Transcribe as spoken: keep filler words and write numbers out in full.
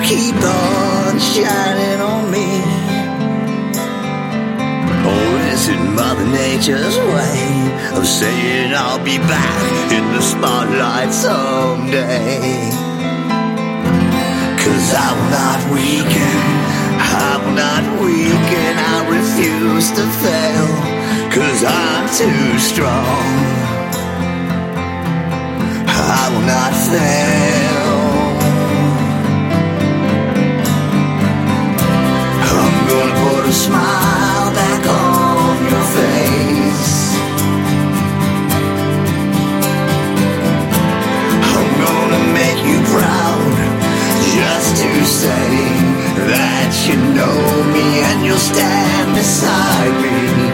keep on shining on me. Or is it Mother Nature's way of saying I'll be back in the spotlight someday? Cause I will not weaken, I will not weaken, I refuse to fail, cause I'm too strong. I will not fail. I'm gonna put a smile back on your face. I'm gonna make you proud, just to say that you know me and you'll stand beside me.